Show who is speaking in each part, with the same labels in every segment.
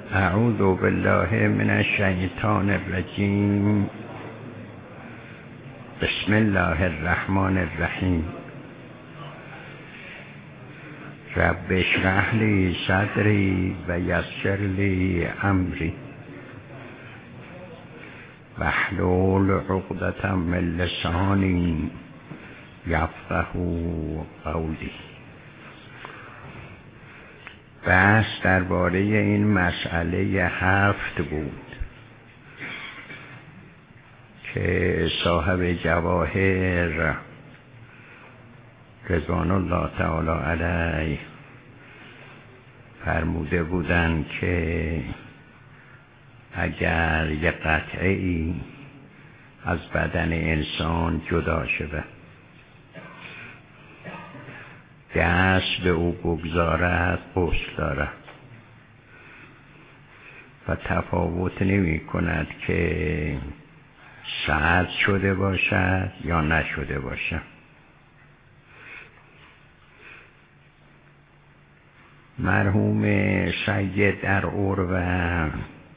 Speaker 1: اعوذ بالله من الشیطان الرجیم. بسم الله الرحمن الرحیم. رب اشرح لی صدری و یسر لی امری واحلل عقدة من لسانی یفقهوا قولی. بحث درباره این مسئله 7 بود که صاحب جواهر رضوان الله تعالی علیه فرموده بودند که اگر یک قطعه‌ای از بدن انسان جدا شود، دست به او بگذارد، غسل دارد و تفاوت نمی کند که سرد شده باشد یا نشده باشد. مرحوم سید در عروه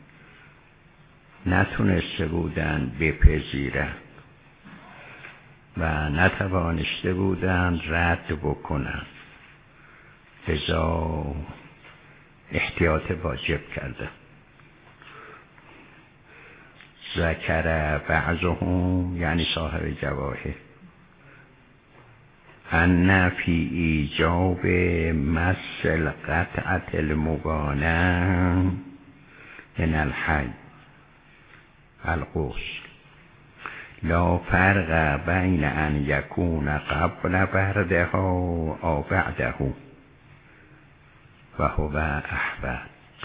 Speaker 1: نتونسته بودند بپذیرند و نتوانسته بودند رد بکنند، لذا احتیاط واجب کرده. ذکر بعضهم، یعنی صاحب جواهر، ان فی ایجاب مس القطعة المبانة من الحی الغسل لا فرق بین ان یکون قبل بردها او بعده و هو احوط.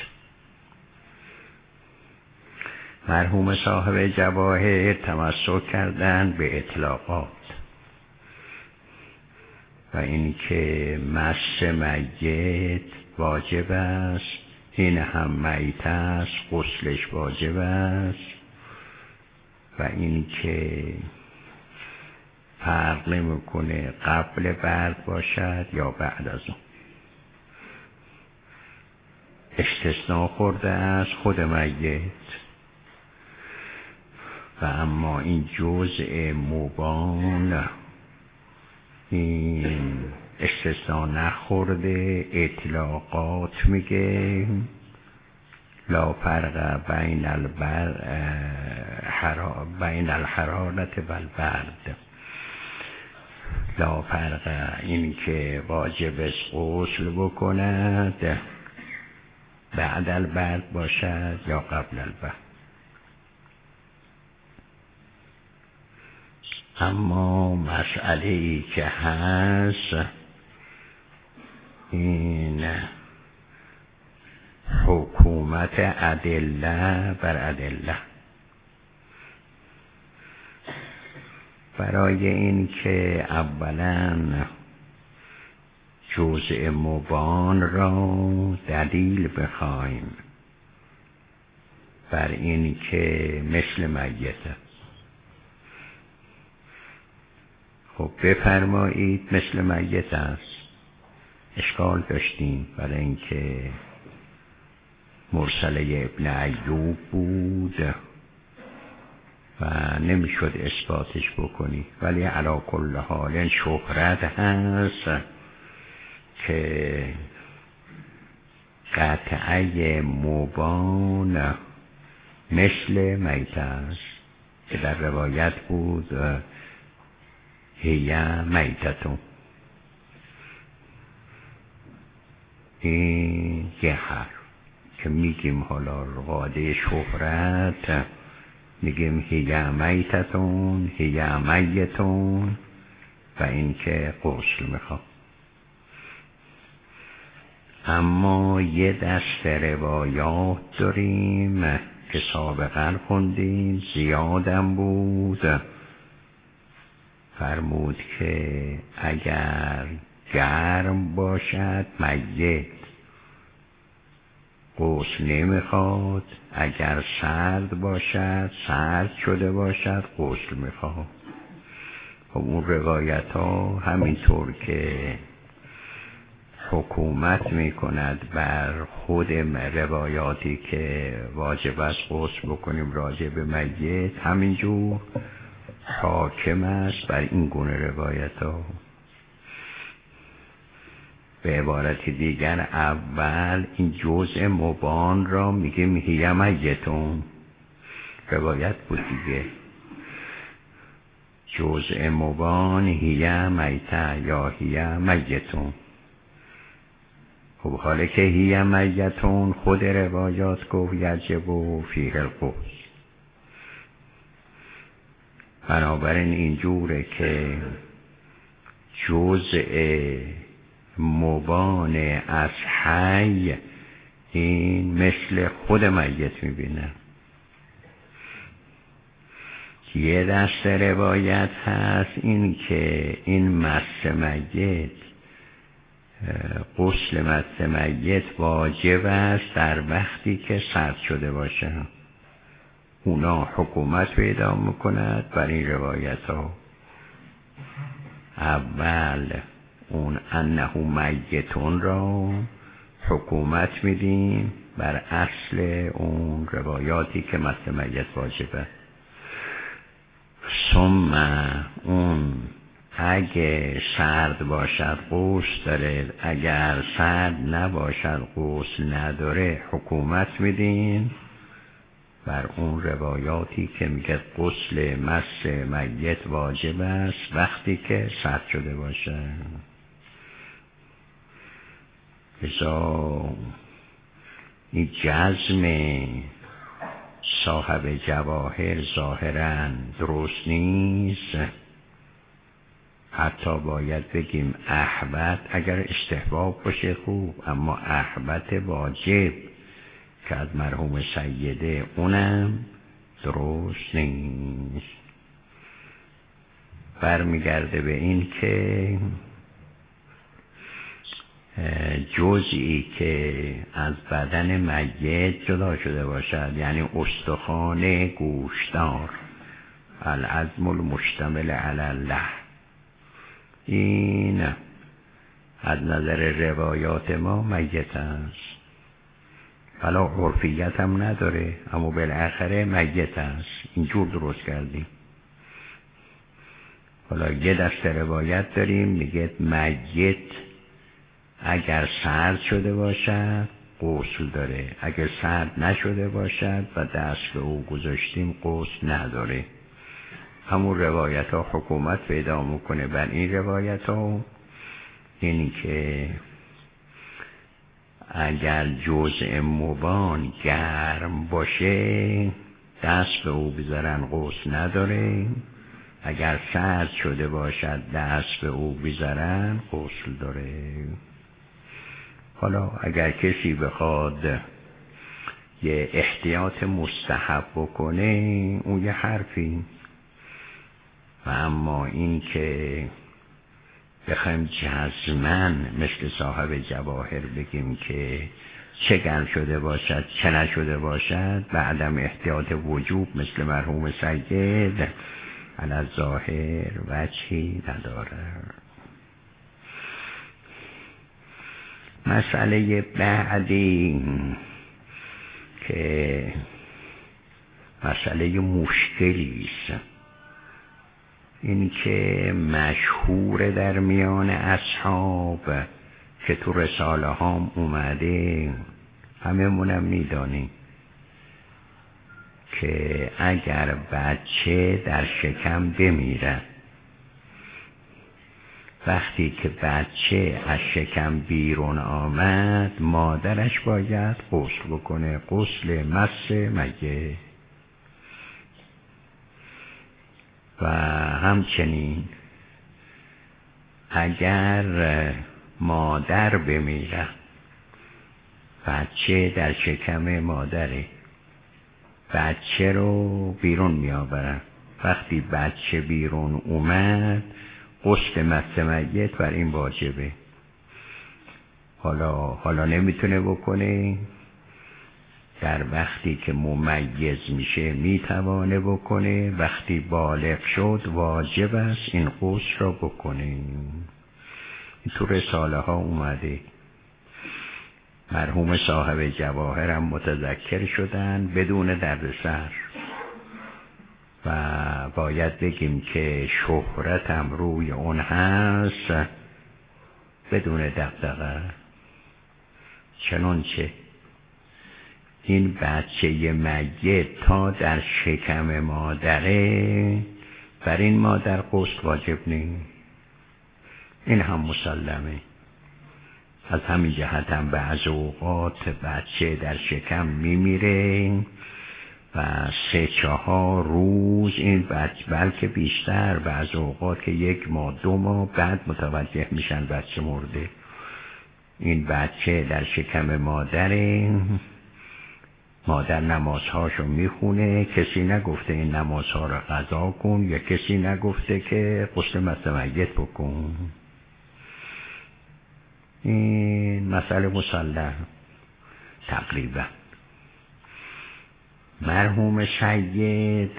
Speaker 1: مرحوم صاحب جواهر تمسک کردند به اطلاقات و این که مس میت واجب است، این هم میت است، غسلش واجب است و این که فرق نمیکنه قبل برد باشد یا بعد از اون. استثناء خورده از خود میت و اما این جزء مبان این استثناء نخورده. اطلاقات میگه لا فرق بین الحرارت و البرد. لا فرق، این که واجب است غسل بکند بعد البرد باشد یا قبل البرد. اما مسئله‌ای که هست این حکومت ادله بر ادله. برای این که اولا جزء مبان را دلیل بخوایم بر این که مثل میت است. خب بفرمایید مثل میت است. اشکال داشتیم برای اینکه مرسله ابن ایوب بود و نمیشد اثباتش بکنی، ولی علی کل حال شهرت هست که قطعه مبان مثل میت است که در روایت بود هی میتتون. این یه حرف که میگیم حالا قاعده شهرت میگیم هی میتتون هی میتون و این که غسل میخواد. اما یه دست روایات داریم که سابقا خوندیم، زیادم بود. فرمود که اگر گرم باشد میت غسل نمیخواد، اگر سرد باشد، سرد شده باشد، غسل میخواد. خب اون روایت ها همینطور که حکومت می کند بر خود روایاتی که واجب است غسل بکنیم راجع به میت، همینجور حاکم است بر این گونه روایت ها. به عبارت دیگر اول این جزء مبان را میگه هی میتون، روایت بود دیگه، جزء مبان هی میته یا هی میتون. خب حالا که هی میتون خود روایات گفت یجب و فیه الغسل، بنابراین اینجوره که جزء مبان از حی این مثل خود میت میبینه. یه دست روایت هست این که این مس میت، غسل مس میت واجب است در وقتی که سرد شده باشه. اونا حکومت پیدا میکند بر این روایت ها. اول اون انه میتون را حکومت میدیم بر اصل اون روایاتی که مس میت واجبه. ثم اون اگه سرد باشد غسل داره، اگر سرد نباشد غسل نداره، حکومت میدین بر اون روایاتی که میگه غسل مس میت واجب است وقتی که سرد شده باشه. بذار این جزم صاحب جواهر ظاهراً درست نیست، حتی باید بگیم احبت، اگر استحباب باشه خوب، اما احبت واجب که از مرحوم سیده اونم درست نیست. برمیگرده به این که جزئی که از بدن میت جدا شده باشد، یعنی استخوان گوشتار، العظم المشتمل علی اللحم، این از نظر روایات ما میت است، حالا عرفیت هم نداره اما بالاخره میت است. اینجور درست کردیم. حالا یه دست روایت داریم میگه میت اگر سرد شده باشد غسل داره، اگر سرد نشده باشد و دست به او گذاشتیم غسل نداره. همون روایت ها حکومت پیدا میکنه بر این روایت ها، اینی که اگر جزء مبان گرم باشه دست به او بذارن غسل نداره، اگر سرد شده باشد دست به او بذارن غسل داره. حالا اگر کسی بخواد یه احتیاط مستحب بکنه اون یه حرفی، و اما این که بخوایم جزمن مثل صاحب جواهر بگیم که چه گرم شده باشد چه نشده باشد و عدم احتیاط وجوب مثل مرحوم سید علی الظاهر وجهی نداره. مسئله بعدی که مسئله مشکلی است، این که مشهور در میان اصحاب که تو رساله هام اومده، همه مونم میدانیم که اگر بچه در شکم بمیره، وقتی که بچه از شکم بیرون آمد مادرش باید غسل بکنه، غسل مس میت. و همچنین اگر مادر بمیره، بچه در شکم مادره، بچه رو بیرون میآورن، وقتی بچه بیرون اومد غسل مس میت بر این واجبه. حالا نمیتونه بکنه، در وقتی که ممیز میشه میتوانه بکنه، وقتی بالغ شد واجب است این غسل را بکنه. تو رساله ها اومده مرحوم صاحب جواهرم متذکر شدن بدون دردسر و باید بگیم که شهرتم روی اون هست بدون دغدغه. چنانچه این بچه میت تا در شکم مادره، بر این مادر غسل واجب نیست. این هم مسلمه. از همین جهت هم بعض اوقات بچه در شکم میمیره و 3-4 روز این بچه، بلکه بیشتر، بعض اوقات که 1 ماه 2 ماه بعد متوجه میشن بچه مرده. این بچه در شکم مادره، مادر نمازهاشو میخونه، کسی نگفته این نمازها رو قضا کن یا کسی نگفته که غسل میت بکن. این مسئله مسلم تقریبا. مرحوم سید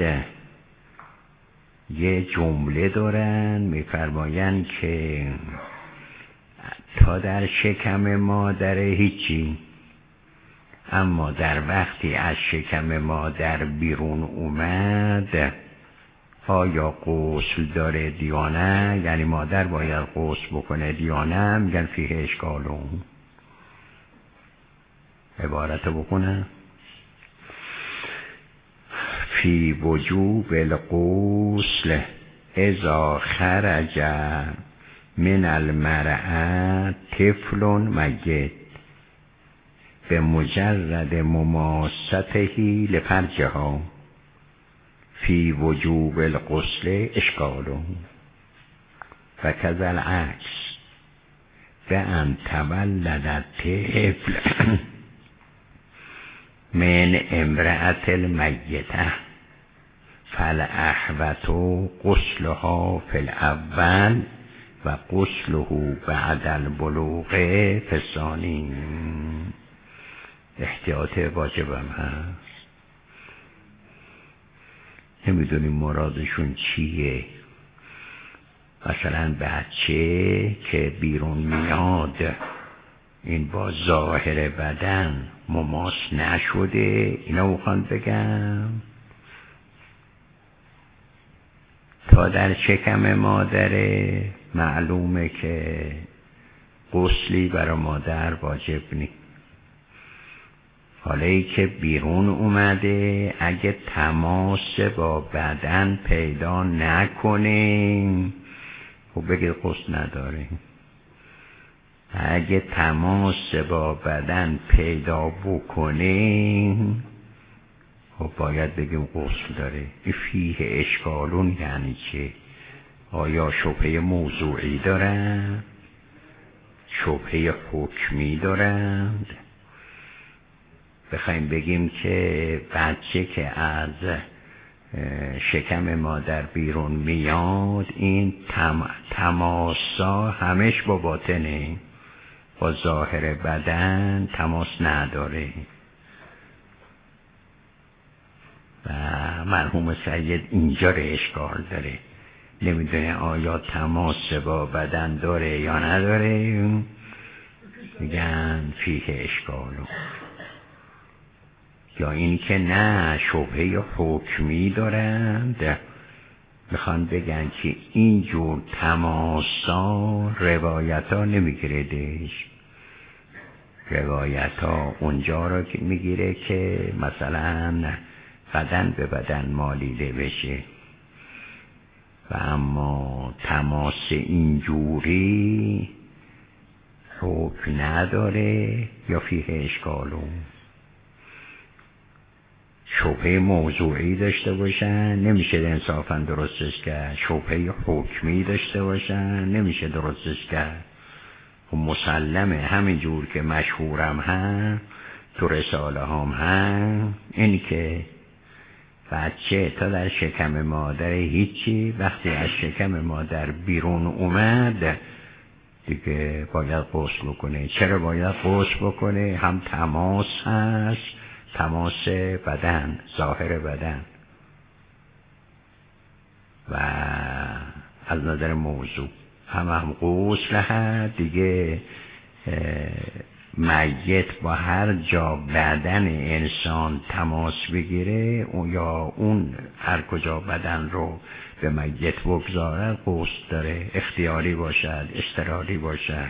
Speaker 1: یه جمله دارن میفرمایند که تا در شکم مادر هیچی، اما در وقتی از شکم مادر بیرون اومد آیا غسل داره یا نه، یعنی مادر باید غسل بکنه یا نه، میگن فیه اشکالون. عبارت بکنه فی وجوب الغسل اذا خرج من المرأة طفل میت به مجرد مماسته لفرجها فی وجوب الغسل اشکال و کذا العکس به ان تولد طفل من امرأة المیته فالاحوط غسلها فی الاول و غسله بعد البلوغ فی الثانی. احتیاط واجبم هست. نمیدونیم مرادشون چیه. مثلا بچه که بیرون میاد این با ظاهر بدن مماس نشده، اینا میخوان بگم تا در شکم مادره معلومه که غسلی برای مادر واجب نیست. حالا که بیرون اومده اگه تماس با بدن پیدا نکنه خب بگید غسل نداره. اگه تماس با بدن پیدا بکنه خب باید بگیم غسل داره. این فیه اشکالون یعنی چه؟ آیا شبهه موضوعی دارند؟ شبهه حکمی دارند؟ بخوایم بگیم که بچه که از شکم مادر بیرون میاد این تماسا همش با باطنه، با ظاهر بدن تماس نداره. و مرحوم سید اینجا رو اشکال داره، نمیدونه آیا تماس با بدن داره یا نداره، میگن فیه اشکالو. یا این که نه شبهه حکمی دارند، میخوان بگن که اینجور تماسا روایت ها نمیگیردش. روایت ها اونجا رو میگیره که مثلا بدن به بدن مالیده بشه و اما تماس اینجوری حکم نداره یا فیه اشکالون. شبهه موضوعی داشته باشن نمیشه انصافا درستش کرد، شبهه حکمی داشته باشن نمیشه درستش کرد. و مسلمه همین جور که مشهورم هم تو رساله هم هم این که بچه تا در شکم مادر هیچی، وقتی از شکم مادر بیرون اومد دیگه باید غسل بکنه. چرا باید غسل بکنه؟ هم تماس هست، تماس بدن، ظاهر بدن، و از نظر موضوع هم غسل هست دیگه. میت با هر جا بدن انسان تماس بگیره یا اون هر کجا بدن رو به میت بگذارد غسل داره، اختیاری باشد، اضطراری باشد،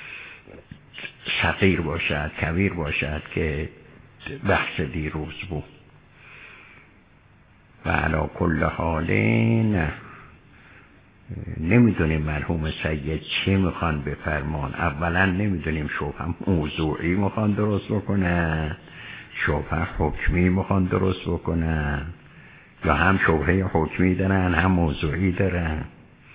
Speaker 1: صغیر باشد، کبیر باشد که بحث دیروز بود. و علی کل حال نمیدونیم مرحوم سید چی میخوان بفرمان. اولا نمیدونیم شبهه موضوعی میخوان درست بکنن، شبهه حکمی میخوان درست بکنن، یا هم شبهه حکمی دارن هم موضوعی دارن.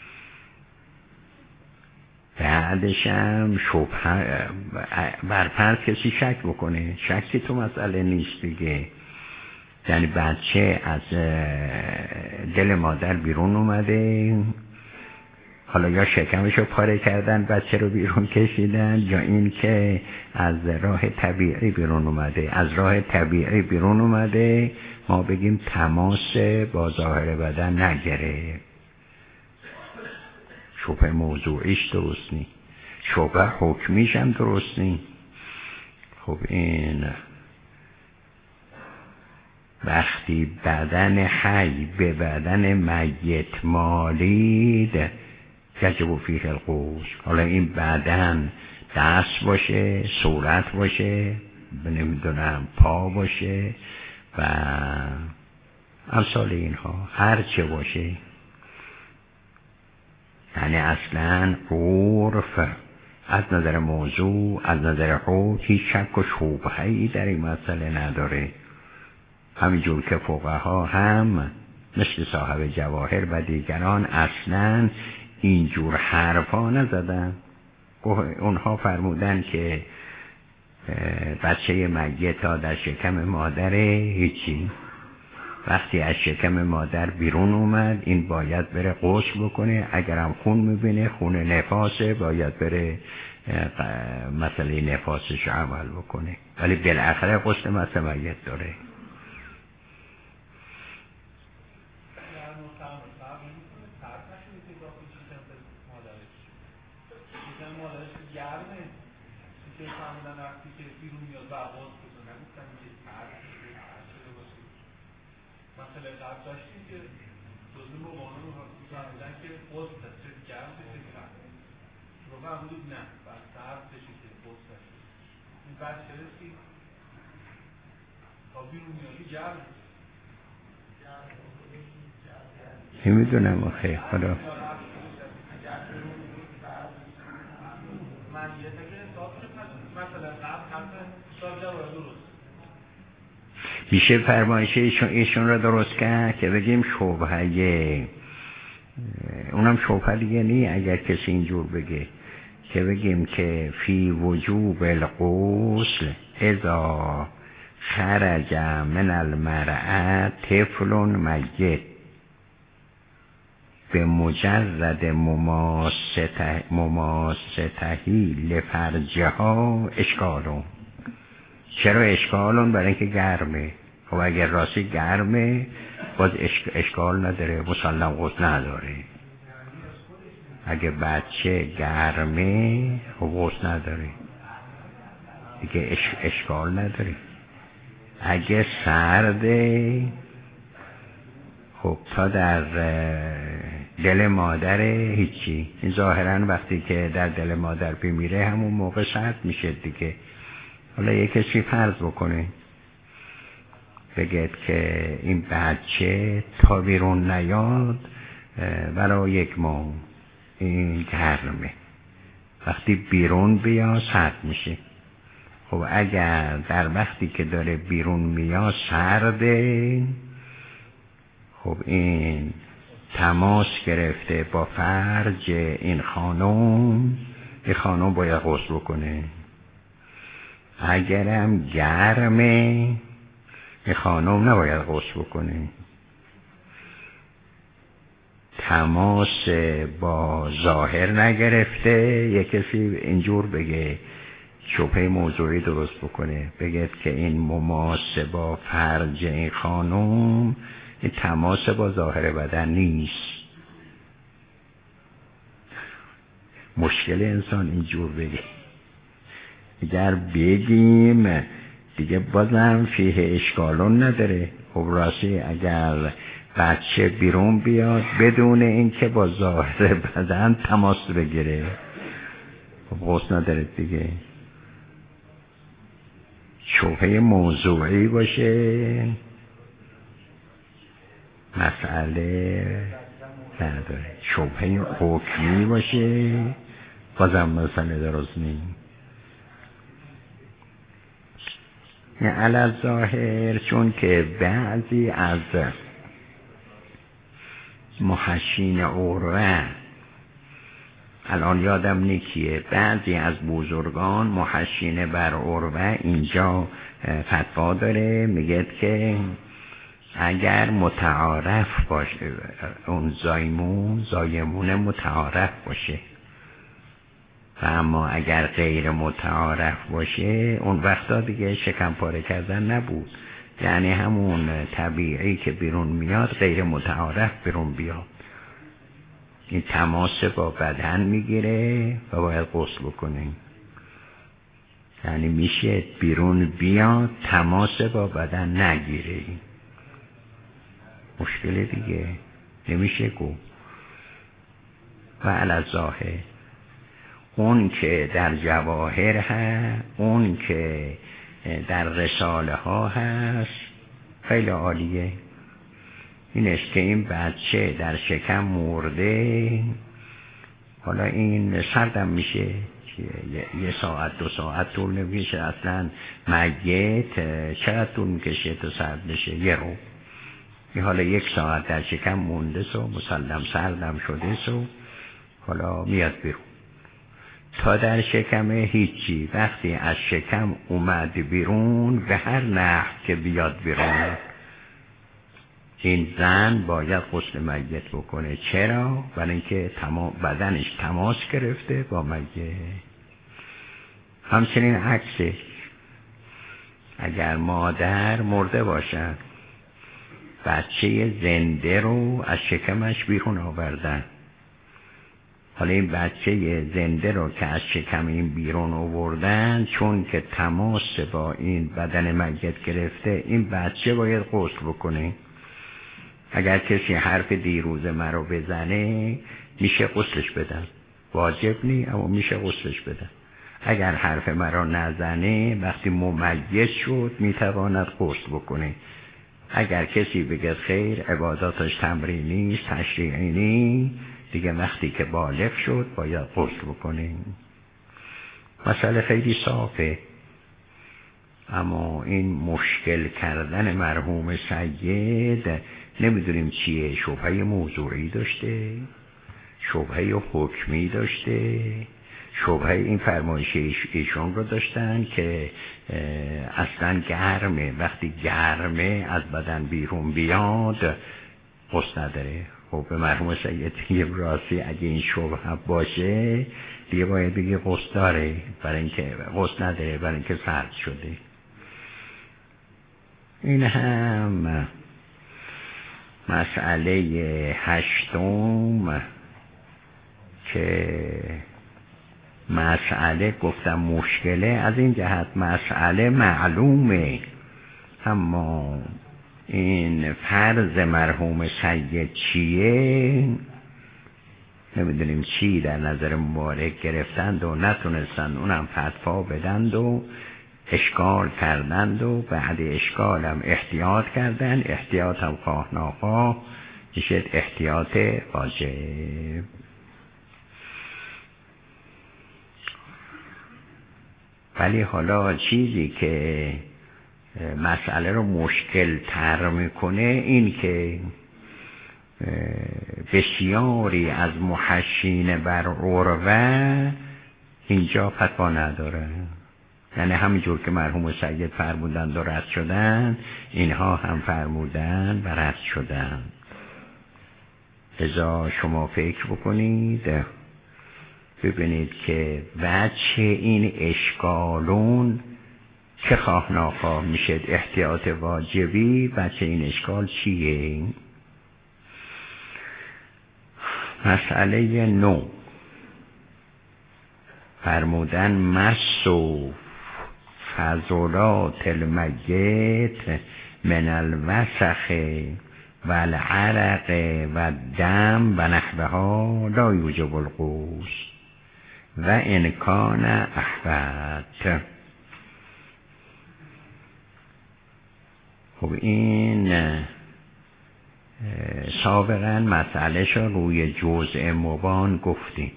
Speaker 1: بعدش هم شبهه برفرض کسی شک بکنه، شکی تو مسئله نیست دیگه. یعنی بچه از دل مادر بیرون اومده، حالا یا شکمشو پاره کردن بچه رو بیرون کشیدن، یا این که از راه طبیعی بیرون اومده. از راه طبیعی بیرون اومده ما بگیم تماس با ظاهر بدن نگره، شبه موضوعیش درست نی، شبه حکمیش هم درست نی. خب این وقتی بدن حی به بدن میت مالید یجب فیه الغسل. حالا این بدن دست باشه، صورت باشه، نمیدونم پا باشه و امثال اینها، هر چه باشه، یعنی اصلا عرف از نظر موضوع، از نظر حکم هیچ شک و شبهه‌ای در این مسئله نداره. همینجور که فقها هم مثل صاحب جواهر و دیگران اصلا اینجور حرفا نزدن. اونها فرمودن که بچه میت ها در شکم مادره هیچی، وقتی از شکم مادر بیرون اومد این باید بره غسل بکنه، اگرم خون میبینه خون نفاسه باید بره مسئله نفاسش عمل بکنه، ولی بالاخره غسل مثل میت داره.
Speaker 2: مثلا قبل داشتیم که دوزی مبانو فرمودن که قوز تسته گرم بشه گرم رو فرمودید نه بعد سرد بشه که قوز تسته این بعد شرستی تا بیرون میادی گرم
Speaker 1: نمیدونم آخه خدا
Speaker 2: من یه تکه مثلا قبل همه سال رو درست
Speaker 1: میشه فرمایش ایشون را درست کرد که بگیم شبهه، اونم شبهه دیگه نی اگر کسی اینجور بگه، که بگیم که فی وجوب الغسل اذا خرج من المرأة طفل میت به مجرد مماستهی لفرجها اشکالون. چرا اشکالون؟ برای اینکه گرمه. خب اگر راستی گرمه باز اشکال نداره، مسلم غسل نداره. اگه بچه گرمه خب غسل نداره دیگه، اشکال نداره. اگه سرده خب تا در دل مادره هیچی، این ظاهرا وقتی که در دل مادر بمیره همون موقع سرد میشه دیگه. حالا یک کسی فرض بکنه بگید که این بچه تا بیرون نیاد برای 1 ماه این گرمه، وقتی بیرون بیا سرد میشه. خب اگر در وقتی که داره بیرون میاد سرده، خب این تماس گرفته با فرج این خانم باید غسل بکنه. اگرم گرمه این خانم نباید غسل بکنه. تماس با ظاهر نگرفته. یک کسی اینجور بگه شبهه موضوعی درست بکنه، بگه که این مماس با فرج این خانم این تماس با ظاهر بدن نیست. مشکل انسان اینجور بگه اگر بگیم دیگه بازم فیه اشکالون نداره. خب راستی اگر بچه بیرون بیاد بدون اینکه با ظاهر بدن تماس بگیره خب غصه نداره دیگه. شبهه موضوعی باشه مسئله نداره، شبهه حکمی باشه بازم مسئله درست نیست. علی ظاهر چون که بعضی از محشین عروه، الان یادم نیکیه، بعضی از بزرگان محشین بر عروه اینجا فتوا داره، میگه که اگر متعارف باشه اون زایمون متعارف باشه و اما اگر غیر متعارف باشه اون وقتا دیگه شکم پاره کردن نبود، یعنی همون طبیعی که بیرون میاد غیر متعارف بیرون بیاد، این تماس با بدن میگیره و باید غسل بکنه. یعنی میشه بیرون بیاد تماس با بدن نگیره، مشکل دیگه نمیشه گفت. و علی ظاهر اون که در جواهر هست، اون که در رساله ها هست خیلی عالیه. اینش که این بچه در شکم مرده، حالا این سردم میشه، یه ساعت 2 ساعت طول نمیشه، اصلا میت چقدر طول میکشه تا سرد بشه؟ یه رو. این حالا 1 ساعت در شکم مونده سو مسلم سردم شده سو حالا میاد بیرون. تا در شکم هیچی، وقتی از شکم اومد بیرون به هر نحو که بیاد بیرون این زن باید غسل میت بکنه. چرا؟ برای اینکه بدنش تماس گرفته با میت. همچنین عکسش، اگر مادر مرده باشد بچه زنده رو از شکمش بیرون آوردن، حالا این بچه زنده رو که از شکم این بیرون آوردن چون که تماس با این بدن میت گرفته، این بچه باید غسل بکنه. اگر کسی حرف دیروز مرا بزنه میشه غسلش بدن، واجب نی اما میشه غسلش بدن. اگر حرف مرا نزنه وقتی ممیز شد میتواند غسل بکنه. اگر کسی بگه خیر عباداتش تمرینی تشریعی نی، دیگه وقتی که بالغ شد باید غسل بکنه. مسئله خیلی صافه، اما این مشکل کردن مرحوم سید نمیدونیم چیه. شبهه موضوعی داشته، شبهه حکمی داشته، شبهه این فرمایش ایشون رو داشتن که اصلا گرمه، وقتی گرمه از بدن بیرون بیاد غسل نداره. خب به مرحوم سید میگه راستی اگه این شبهه باشه دیگه باید بگه غسل داره، برای اینکه غسل نداره برای اینکه سرد شده. این هم مسئله 8 که مسئله گفتم مشکله، از این جهت مسئله معلومه، اما این فرض مرحوم سید چیه نمیدونیم. چی در نظر مبارک گرفتند و نتونستند اونم فتوا بدند و اشکال کردند و بعد اشکالم احتیاط کردند. احتیاط هم خواه ناخواه میشه احتیاط واجب. ولی حالا چیزی که مسئله رو مشکل تر میکنه این که بسیاری از محشین بر عروه اینجا فتوا نداره، یعنی همینجور که مرحوم سید فرمودند و رد شدن اینها هم فرمودن و رد شدن. لذا شما فکر بکنید ببینید که بچه این اشکالون که خواه ناخواه میشه احتیاط واجبی. بچه این اشکال چیه؟ مسئله 9 فرمودن مس و فضلات المیت من الوسخ و العرق و الدم و نحوها لا یوجب الغسل و ان کان احوط. خب این سابقا مسئله شو روی جزء مبان گفتیم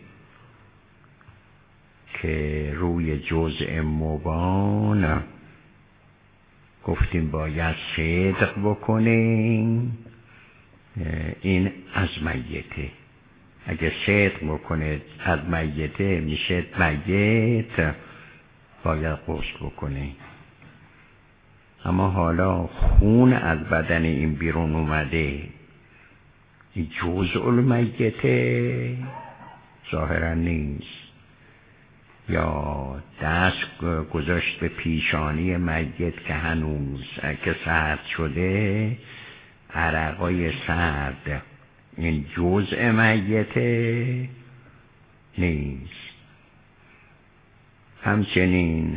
Speaker 1: که روی جزء مبان گفتیم باید صدق بکنیم، این از میته. اگه صدق بکنه از میته میشه میت، باید غسل بکنه. اما حالا خون از بدن این بیرون اومده، این جزء المیته ظاهرا نیست، یا دست گذاشت به پیشانی میت که هنوز که سرد شده، عرقای سرد، این جزء میته نیست. همچنین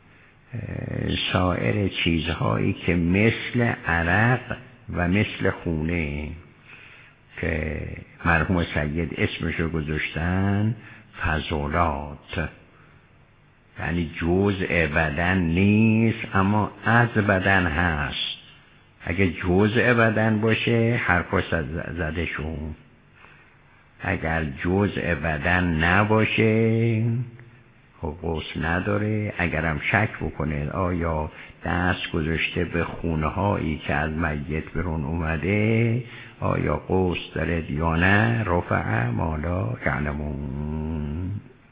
Speaker 1: سایر چیزهایی که مثل عرق و مثل خونه که مرحوم سید اسمشو گذاشتن فضلات، یعنی جزء بدن نیست اما از بدن هست. اگه جزء بدن باشه حرفاش زده شو، اگر جزء بدن نباشه خب غسل نداره. اگرم شک بکنه آیا دست گذاشته به خونه هایی که از میت برون اومده آیا غسل داره یا نه، رفع ما لا یعلمون.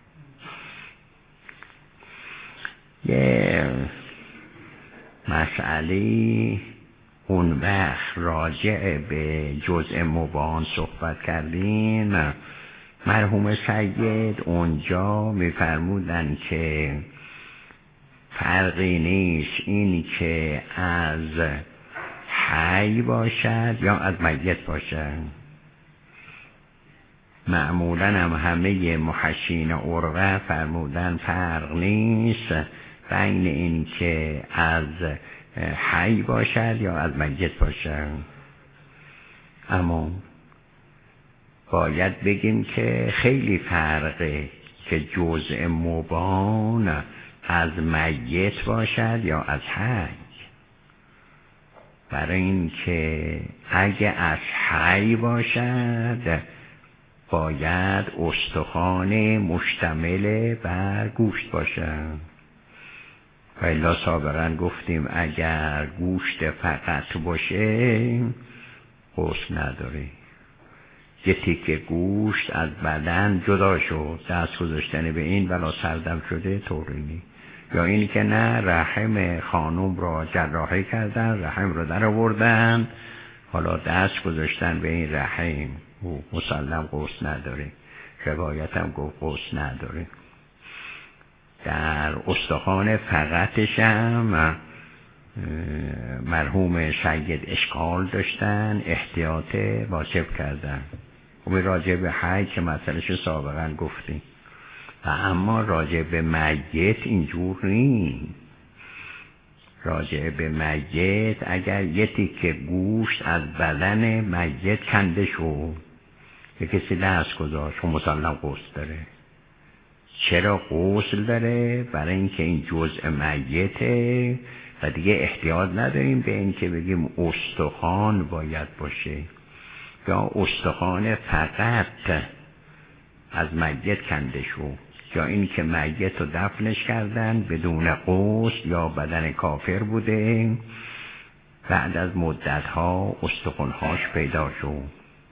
Speaker 1: یه مسئله اون وقت راجع به جزء مبان صحبت کردیم. مرحوم سید اونجا میفرمودن که فرقی نیست این که از حی باشد یا از میت باشد. معمولا هم همه محشین عرقه فرمودن فرق نیست بین این که از حی باشد یا از میت باشد. اما باید بگیم که خیلی فرقه که جزء مبان از میت باشد یا از حی. برای این که اگه از حی باشد باید استخوان مشتمل بر گوشت باشد، و الا سابقا گفتیم اگر گوشت فقط باشه غسل نداره. یه تیکه گوشت از بدن جدا شد، دست گذاشتن به این ولا سردم شده طوری نیست. یا اینی که نه، رحم خانم را جراحی کردن، رحم را در آوردن، حالا دست گذاشتن به این رحم او مسلم غسل نداره. روایت هم گفت غسل نداره. در استخوان فقطش هم مرحوم سید اشکال داشتن، احتیاط واجب کردن. خب راجع به حی که مسئلهش سابقا گفتیم، و اما راجع به میت اینجور نیست. راجع به میت اگر یه تیکه گوشت از بدن میت کنده شد، یه کسی دست گذاشت و مسلم غسل داره. چرا غسل داره؟ برای اینکه این جزء میته و دیگه احتیاج نداریم به این که بگیم استخوان باید باشه یا استخوان فقط از میت کنده شد، یا این که میت رو دفنش کردن بدون غسل یا بدن کافر بوده، بعد از مدتها استخوانهاش پیدا شد.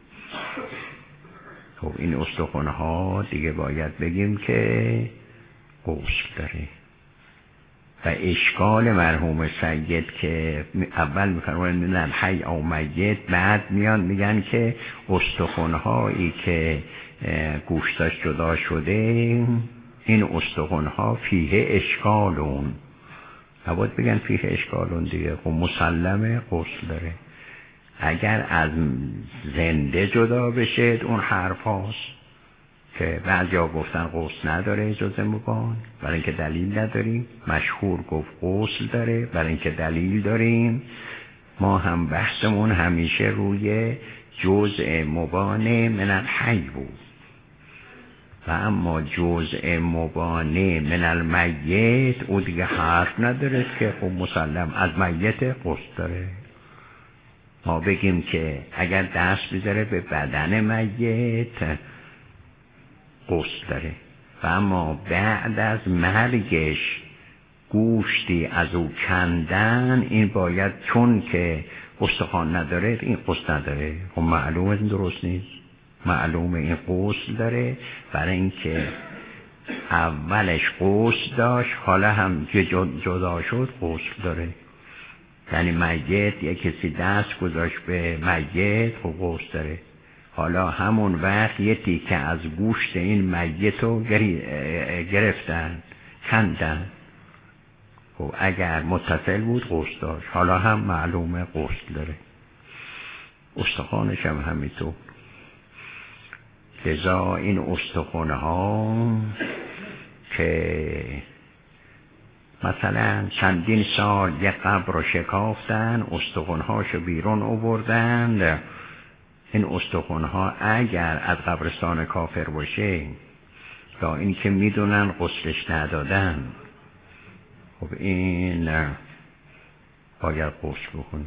Speaker 1: خب این استخوانها دیگه باید بگیم که غسل داره. و اشکال مرحوم سید که اول میفرمایند نه حی او میت، بعد میان میگن که استخوانهایی که گوشتاش جدا شده این استخوانها فیه اشکالون، نباید بگن فیه اشکالون دیگه. خب مسلمه غسل داره. اگر از زنده جدا بشه اون حرف هاست که بعضیا گفتن غسل نداره جز مبان برای اینکه دلیل نداریم، مشهور گفت غسل داره برای اینکه دلیل داریم. ما هم بحثمون همیشه روی جزء مبان من الحی بود و اما جزء مبان من المیت او دیگه حرف نداره که خب مسلم از میت غسل داره. ما بگیم که اگر دست بذاره به بدن میت غسل داره و اما بعد از مرگش گوشتی از او کندن، این باید چون که استخوان نداره این غسل نداره. خب معلومه این درست نیست، معلومه این غسل داره برای اینکه اولش غسل داشت حالا هم که جدا شد غسل داره. یعنی میت یک کسی دست گذاشت به میت خب غسل داره، حالا همون وقت یه تیکه از گوشت این میت رو گرفتن کندن، خب اگر متصل بود غسل داشت، حالا هم معلومه غسل داره. استخوانش هم همینطور. لذا این استخوان ها که مثلا چندین سال یک قبر رو شکافتن، استخوان هاشو بیرون آوردن، این استخوان ها اگر از قبرستان کافر باشه یا این که میدونن غسلش ندادن، خب این باید غسل بکنی.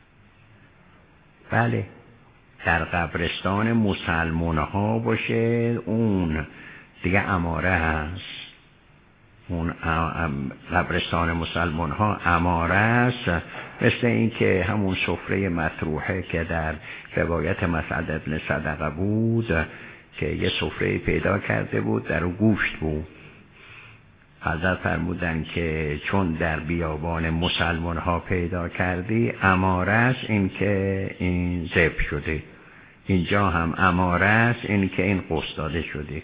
Speaker 1: بله در قبرستان مسلمان ها باشه اون دیگه اماره هست، اون قبرستان مسلمان ها اماره است، مثل این که همون سفره مطروحه که در روایت مسعد ابن صدقه بود که یه سفره پیدا کرده بود در اون گوشت بود، حضرت فرمودن که چون در بیابان مسلمان ها پیدا کردی اماره است این که این ذبح شده، اینجا هم اماره است این که این غسل داده شده.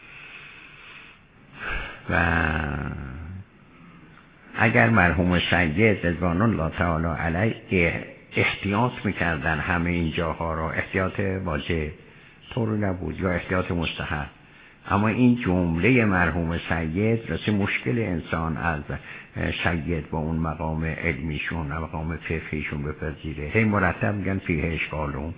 Speaker 1: و اگر مرحوم سید رضوان الله تعالی علیه احتیاط میکردن همه این جاها را، احتیاط واجب طوری نبود یا احتیاط مستحب، اما این جمله مرحوم سید راستی مشکل انسان از سید با اون مقام علمیشون مقام فقهیشون بپذیره. هی مرتب میگن فیه اشکالون،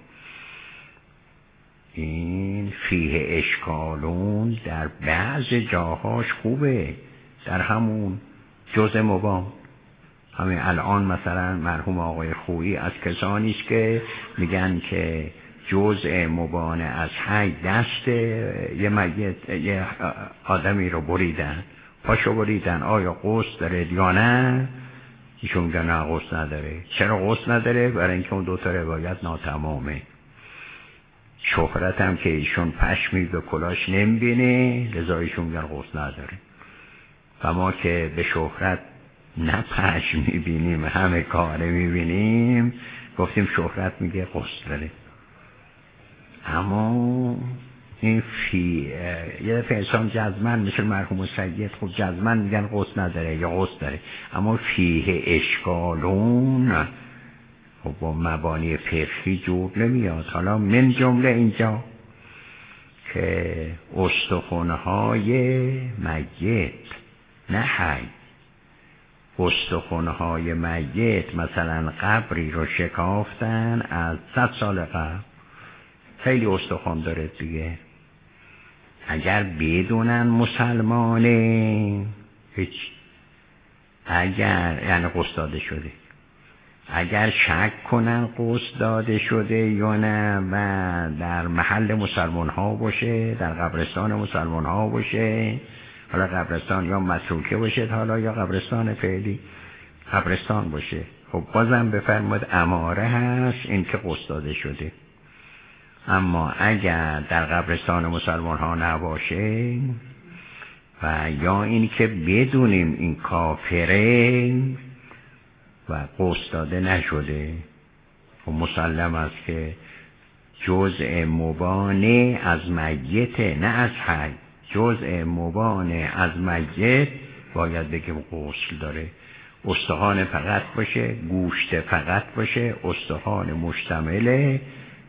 Speaker 1: این فیه اشکالون در بعض جاهاش خوبه، در همون جزء مبان. همین الان مثلا مرحوم آقای خویی از کسانی است که میگن که جزء مبان از حی دست یه آدمی رو بریدن، پاشو بریدن، آیا غسل داره یا نه؟ ایشون میگن نه غسل نداره. چرا غسل نداره؟ برای اینکه اون دوتا روایت ناتمامه. شهرت هم که ایشون پشمی به کلاش نمیبینه، لذا ایشون میگن غسل نداره. و ما که به شهرت نه پشم میبینیم همه کاره میبینیم، گفتیم شهرت میگه غسل داره. اما این یه دفعه انسان جزمن مثل مرحوم سید خود جزمن میگن غسل نداره یا غسل داره، اما فیه اشکالون خب با مبانی فقهی جور نمیاد. حالا من جمله اینجا که استخوان‌های میت نه حی، استخوان‌های میت مثلا قبری رو شکافتن از 100 سال قبل، خیلی استخوان داره دیگه، اگر بدونن مسلمانه هیچ، اگر یعنی غسل داده شده، اگر شک کنن غسل داده شده یا نه و در محل مسلمان ها باشه، در قبرستان مسلمان ها باشه، حالا قبرستان یا متروکه باشه حالا یا قبرستان فعلی قبرستان باشه، خب بازم بفرماد اماره هست این که غسل داده شده. اما اگر در قبرستان مسلمان ها نباشه و یا این که بدونیم این کافره و غسل داده نشده، و مسلم است که جزء مبانه از میت نه از حی، جزء مبانه از میت باید بگیم غسل داره. استخوان فقط باشه، گوشت فقط باشه، استخوان مشتمل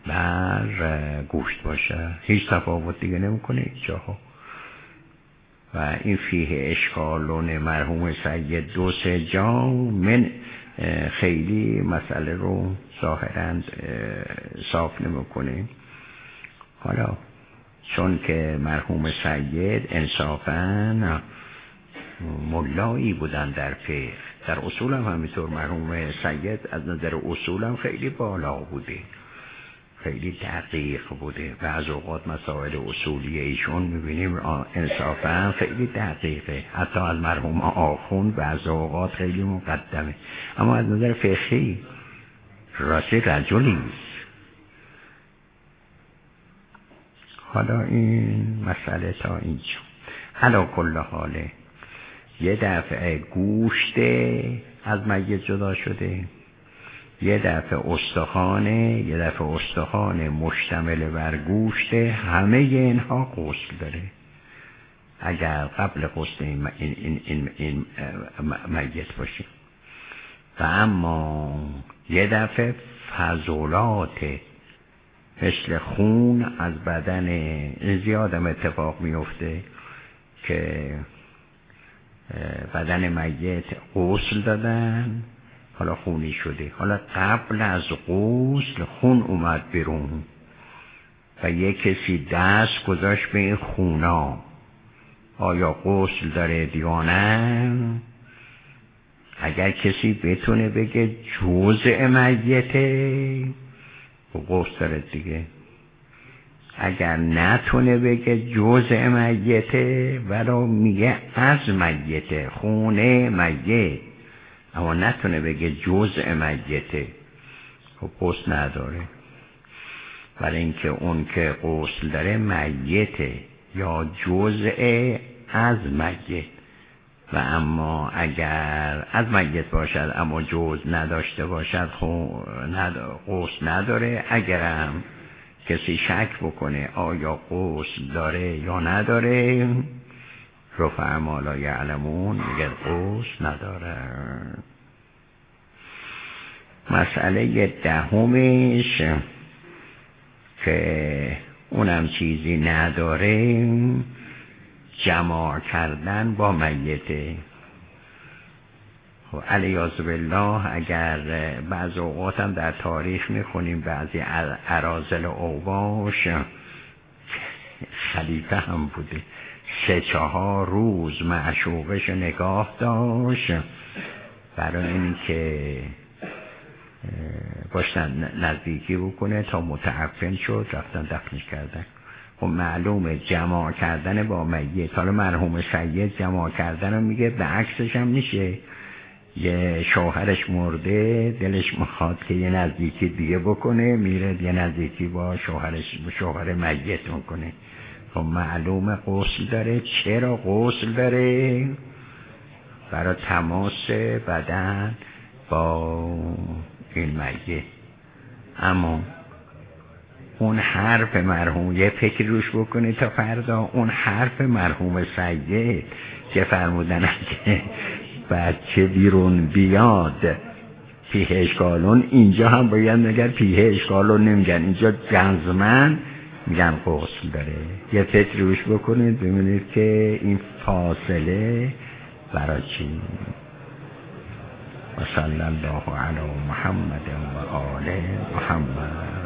Speaker 1: بر گوشت باشه، هیچ تفاوت دیگه نمیکنه اینجاها. و این فیه اشکالون مرحوم سید 2-3 جا من خیلی مسئله رو ظاهراً صاف نمیکنه. حالا چون که مرحوم سید انصافاً ملایی بودن در فقه، در اصول هم همینطور مرحوم سید از نظر اصول هم خیلی بالا بوده، خیلی دقیق بوده. بعض اوقات مسائل اصولی ایشون میبینیم انصافا خیلی دقیقه، حتی از مرحوم آخوند بعض اوقات خیلی مقدمه، اما از نظر فقهی راستی رجلی است. حالا این مسئله تا اینجا. علا کل حاله یه دفعه گوشت از میت جدا شده، یه دفعه استخوان مشتمل بر گوشت، همه اینها غسل داره اگر قبل غسل این میت باشه. و اما یه دفعه فضولات مثل خون از بدن، زیادم اتفاق میفته که بدن میت غسل دادن، حالا خونی شده، حالا قبل از غسل خون اومد بیرون و یک کسی دست گذاشت به این خونا، آیا غسل داره یا نه؟ اگر کسی بتونه بگه جزء میته غسل داره دیگه، اگر نتونه بگه جزء میته ولو میگه از میته، خونه میت، اما نتونه بگه جزء میته، خب غسل نداره. برای اینکه اون که غسل داره میته یا جزء از میت. و اما اگر از میت باشد اما جزء نداشته باشد غسل نداره. اگرم کسی شک بکنه آیا غسل داره یا نداره، رفع ما لا یعلمون میگه غسل نداره. مسئله دهمش که اونم چیزی نداره، جماع کردن با میته. خب علیاذ بالله اگر بعض اوقات هم در تاریخ میخونیم بعضی اراذل اوباش خلیفه هم بوده، 3-4 روز معشوقش نگاه داشت برای اینکه باشن نزدیکی بکنه تا متعفن شد، رفتن دفنش کردن. خب معلومه جماع کردن با میت. حالا مرحوم سید جماع کردن رو میگه، به عکسش هم میشه یه شوهرش مرده دلش میخواد که یه نزدیکی دیگه بکنه، میره یه نزدیکی با شوهر میت میکنه. خب معلومه غسل داره. چرا غسل داره؟ برای تماس بدن با این میت. اما اون حرف مرحوم یه فکر روش بکنه تا فردا، اون حرف مرحوم سید که فرمودن که بچه بیرون بیاد پیه اشکالون، اینجا هم باید نگر پیه اشکالون نمیگن، اینجا جزمن میگن غسل داره. یه فکر روش بکنید ببینید که این فاصله برای چی. و صلی الله علی محمد و آل محمد.